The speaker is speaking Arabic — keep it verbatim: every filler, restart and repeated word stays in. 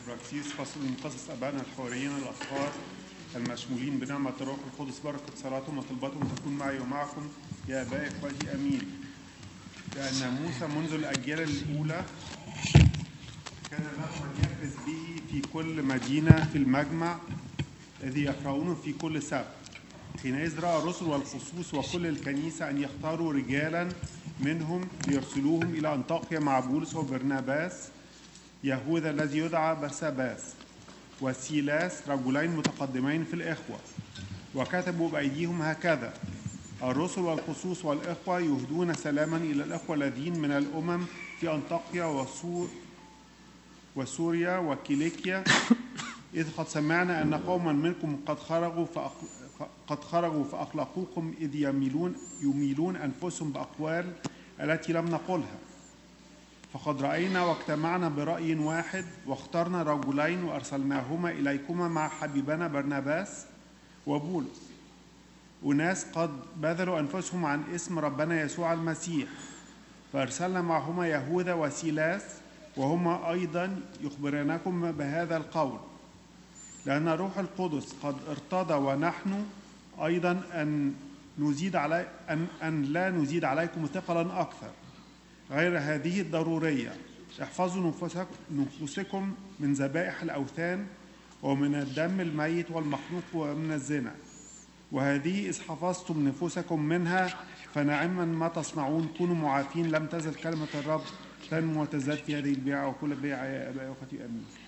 براكسيس فصل من قصص أبائنا الحواريين الأطهار المشمولين بنعمة الروح القدس، بركة صلاتهم وطلباتهم تكون معي ومعكم يا آبائي إخوتي آمين. لأن موسى منذ الأجيال الأولى كان له من يكرز به في كل مدينة في المجمع الذي يقرؤونه في كل سبت. حينئذ رأى الرسل والخصوص وكل الكنيسة أن يختاروا رجالا منهم ليرسلوهم إلى أنطاكيا مع بولس وبرناباس يهوذا الذي يدعى برساباس وسيلاس، رجلين متقدمين في الإخوة، وكتبوا بأيديهم هكذا: الرسل والخصوص والإخوة يهدون سلاما إلى الإخوة الذين من الأمم في أنطاكيا وسور وسوريا وكيليكيا، إذ قد سمعنا أن قوما منكم قد خرجوا فأخ... قد خرجوا فأخلقوكم إذ يميلون يميلون أنفسهم بأقوال التي لم نقلها. فقد رأينا واجتمعنا برأي واحد واخترنا رجلين وأرسلناهما إليكما مع حبيبنا برناباس وبولس، وناس قد بذلوا أنفسهم عن اسم ربنا يسوع المسيح. فأرسلنا معهما يهوذا وسيلاس، وهما أيضا يخبرانكم بهذا القول، لأن روح القدس قد ارتضى ونحن أيضا أن نزيد علي أن, أن لا نزيد عليكم ثقلا أكثر غير هذه الضرورية: احفظوا نفوسكم من ذبائح الأوثان ومن الدم الميت والمخلوق ومن الزنا، وهذه إذ حفظتم نفوسكم منها فنعما ما تصنعون. كونوا معافين، لم تزل كلمة الرب تنمو وتزداد في هذه البيعة وكل بيعة يا آبائي وأخوتي آمين.